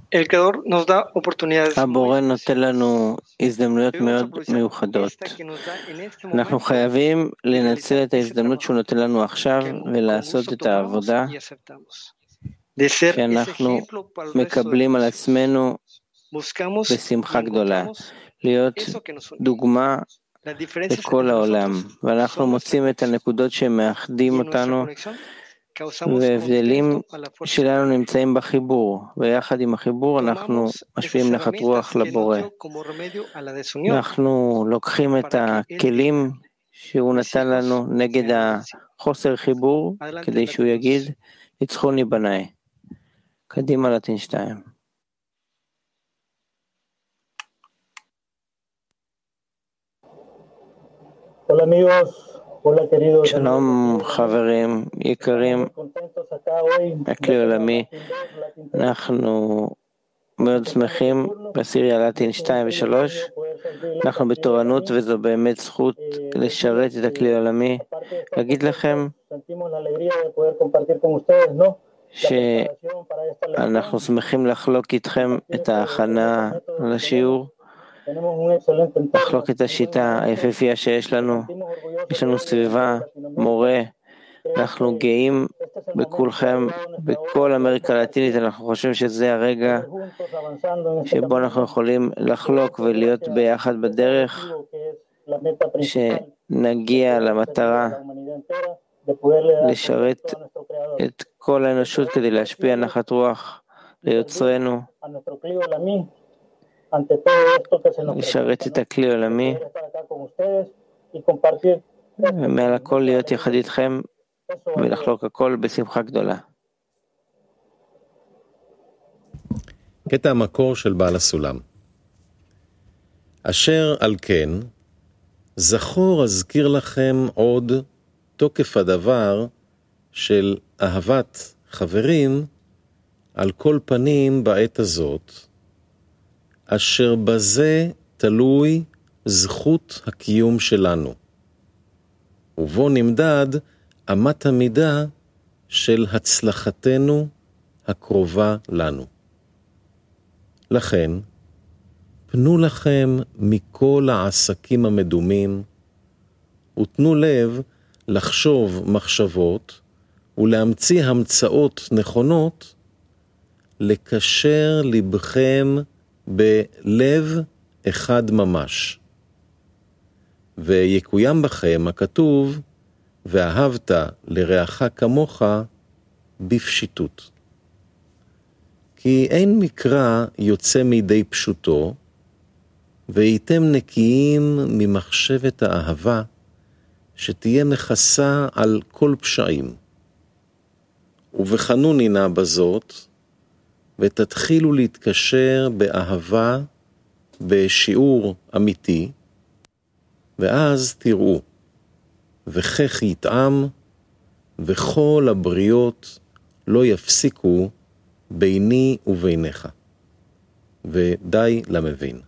El Creador nos da oportunidades הבורא נותן לנו הזדמנויות מאוד מיוחדות. אנחנו חייבים לנצל את ההזדמנות שהוא נותן לנו עכשיו ולעשות את העבודה שאנחנו מקבלים על עצמנו בשמחה גדולה, להיות דוגמה לכל העולם, ואנחנו מוצאים את הנקודות שמאחדים אותנו, והבדלים שלנו נמצאים בחיבור, ויחד עם החיבור אנחנו משפיעים נחת רוח לבורא. אנחנו לוקחים את הכלים שהוא נתן לנו נגד החוסר חיבור, כדי שהוא יגיד, ניצחוני בניי. קדימה לטין 2. שלום חברים יקרים, הכלי עולמי, אנחנו מאוד שמחים בסיריה לטין 2 ו-3, אנחנו בתורנות וזו באמת זכות לשרת את הכלי עולמי, להגיד לכם שאנחנו שמחים לחלוק איתכם את ההכנה לשיעור, לחלוק את השיטה היפהפייה שיש לנו, יש לנו סביבה, מורה, אנחנו גאים בכולכם, בכל אמריקה הלטינית, אנחנו חושבים שזה הרגע שבו אנחנו יכולים לחלוק ולהיות ביחד בדרך, שנגיע למטרה לשרת את כל האנושות כדי להשפיע נחת רוח ליוצרנו, לשרת את הכלי עולמי, ומעל הכל להיות יחד איתכם ולחלוק הכל בשמחה גדולה. קטע המקור של בעל הסולם. אשר על כן, זכור אזכיר לכם עוד תוקף הדבר של אהבת חברים על כל פנים בעת הזאת, אשר בזה תלוי זכות הקיום שלנו, ובו נמדד אמת המידה של הצלחתנו הקרובה לנו. לכן, פנו לכם מכל העסקים המדומים, ותנו לב לחשוב מחשבות ולהמציא המצאות נכונות, לקשר לבכם בלב אחד ממש. ויקוים בכם הכתוב, ואהבת לרעך כמוך בפשיטות. כי אין מקרא יוצא מידי פשוטו, והייתם נקיים ממחשבת האהבה, שתהיה מכסה על כל פשעים. ובחנוני נא בזאת, ותתחילו להתקשר באהבה, בשיעור אמיתי, ואז תראו, וכך יטעם, וכל הבריות לא יפסיקו ביני וביניך. ודי למבין.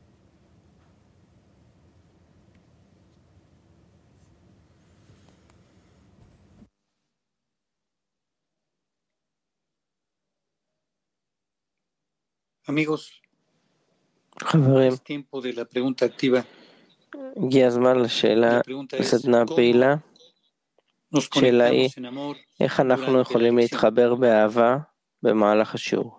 Amigos, חברים, es tiempo de la pregunta activa. הגיע הזמן לשאלה, לסדנה הפעילה. השאלה היא, איך אנחנו יכולים להתחבר באהבה במהלך השיעור?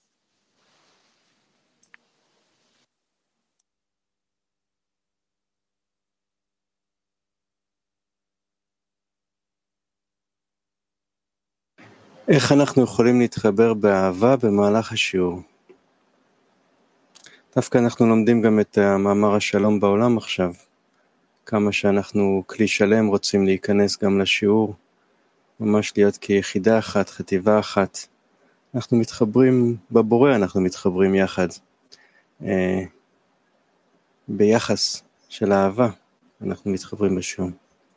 איך אנחנו יכולים להתחבר באהבה במהלך השיעור? דווקא אנחנו לומדים גם את המאמר השלום בעולם עכשיו. כמה שאנחנו כלי שלם רוצים להיכנס גם לשיעור, ממש להיות כיחידה אחת, חטיבה אחת. אנחנו מתחברים בבורא, אנחנו מתחברים יחד. ביחס של אהבה, אנחנו מתחברים בשיעור.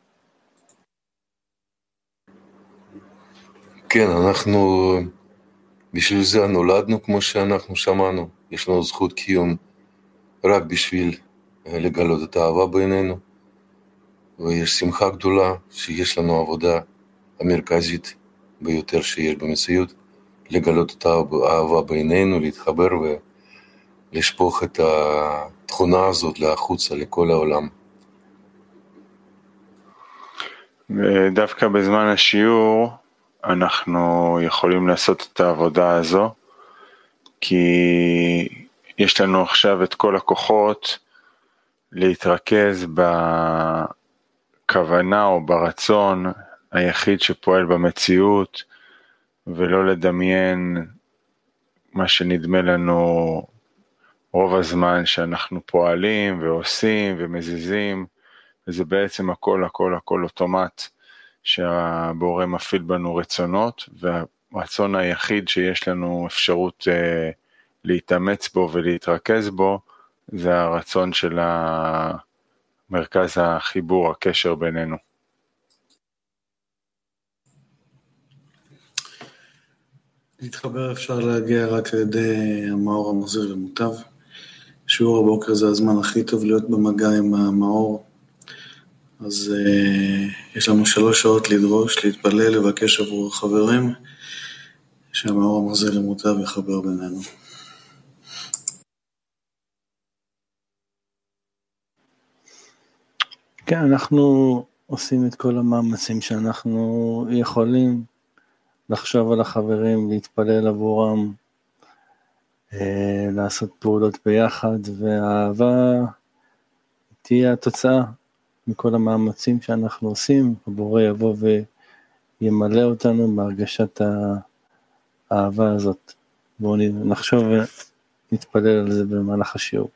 כן, אנחנו בשביל זה נולדנו כמו שאנחנו שמענו. יש לנו זכות קיום רק בשביל לגלות את האהבה בינינו, ויש שמחה גדולה שיש לנו עבודה המרכזית ביותר שיש במציאות, לגלות את האהבה בינינו, להתחבר ולשפוך את התכונה הזאת להחוצה לכל העולם. ודווקא בזמן השיעור אנחנו יכולים לעשות את העבודה הזו, כי יש לנו עכשיו את כל הכוחות להתרכז בכוונה או ברצון היחיד שפועל במציאות, ולא לדמיין מה שנדמה לנו רוב הזמן שאנחנו פועלים ועושים ומזיזים, וזה בעצם הכל אוטומט שהבורא מפעיל בנו רצונות, והרצון היחיד שיש לנו אפשרות להתאמץ בו ולהתרכז בו, זה הרצון של מרכז החיבור, הקשר בינינו. להתחבר אפשר להגיע רק על ידי המאור המחזיר למוטב. שיעור הבוקר זה הזמן הכי טוב להיות במגע עם המאור. אז יש לנו 3 שעות לדרוש, להתפלל, לבקש עבור חברים, שהמאור המחזיר למוטב יחבר בינינו. כן, אנחנו עושים את כל המאמצים שאנחנו יכולים, לחשוב על החברים, להתפלל עבורם, לעשות פעולות ביחד, והאהבה תהיה התוצאה מכל המאמצים שאנחנו עושים. הבורא יבוא וימלא אותנו בהרגשת האהבה הזאת. בואו נחשוב ונתפלל על זה במהלך השיעור.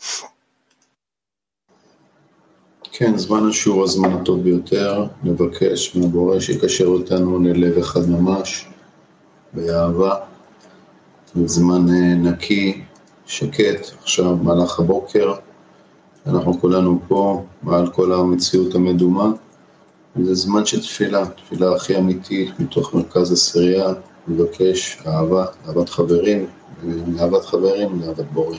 כן, זמן השיעור הזמן הטוב ביותר, נבקש מהבורא שיקשר אותנו ללב אחד ממש, באהבה, זמן נקי, שקט, עכשיו מהלך הבוקר, אנחנו כולנו פה, מעל כל המציאות המדומה, וזה זמן של תפילה, תפילה הכי אמיתית, מתוך מרכז עשירייה, נבקש אהבה, אהבת חברים, מאהבת חברים לאהבת בורא.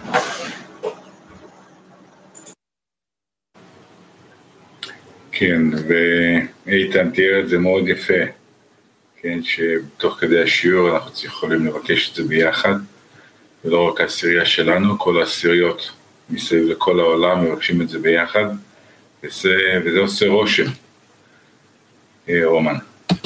כן, ואיתן תיאר את זה מאוד יפה, כן, שתוך כדי השיעור אנחנו יכולים לבקש את זה ביחד, ולא רק העשירייה שלנו, כל העשיריות מסביב לכל העולם מבקשים את זה ביחד, וזה עושה רושם. רומן.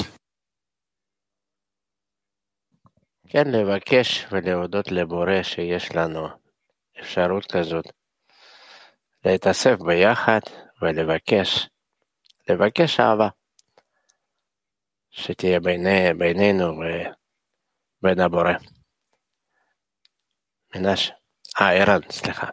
כן, לבקש ולהודות לבורא שיש לנו אפשרות כזאת, להתאסף ביחד ולבקש אהבה, שתהיה בינינו ובין הבורא. מנש, ערן, סליחה.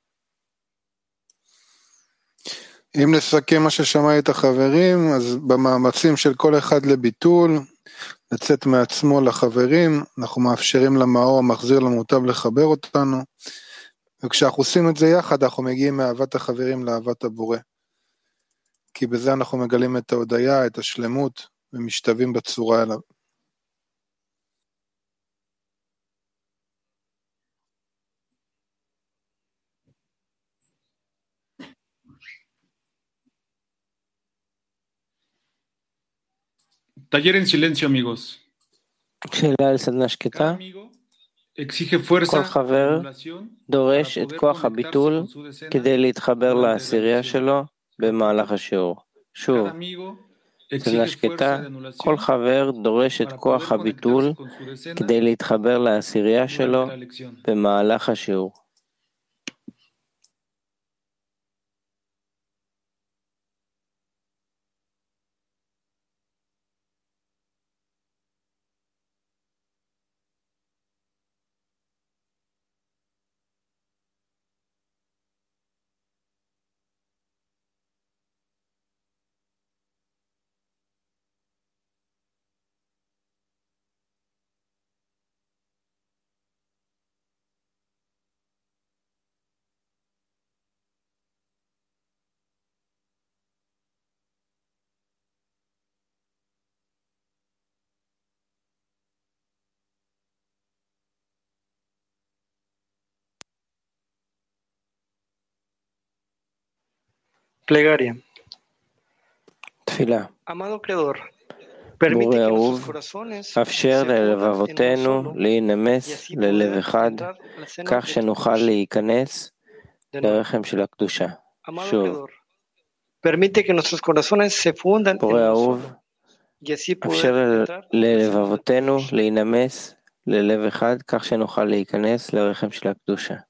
אם נסכם מה ששמע את החברים, אז במאמצים של כל אחד לביטול, לצאת מעצמו לחברים, אנחנו מאפשרים למאור המחזיר למוטב לחבר אותנו, וכשאנחנו עושים את זה יחד, אנחנו מגיעים מאהבת החברים לאהבת הבורא. כי בזה אנחנו מגלים את ההודיה, את השלמות, ומשתווים בצורה אליו. Taller en silencio, amigos. שאלה על סדנה שקטה. כל חבר דורש את כוח הביטול כדי להתחבר לעשירייה שלו במהלך השיעור. שוב, סדנה שקטה, כל חבר דורש את כוח הביטול כדי להתחבר לעשירייה שלו במהלך השיעור. Plegaria. תפילה. Amado Creador, בורא אהוב, אפשר ללבבותינו להינמס ללב אחד, כך שנוכל להיכנס לרחם של הקדושה. שוב, בורא אהוב, אפשר ללבבותינו להינמס ללב אחד, כך שנוכל להיכנס לרחם של הקדושה.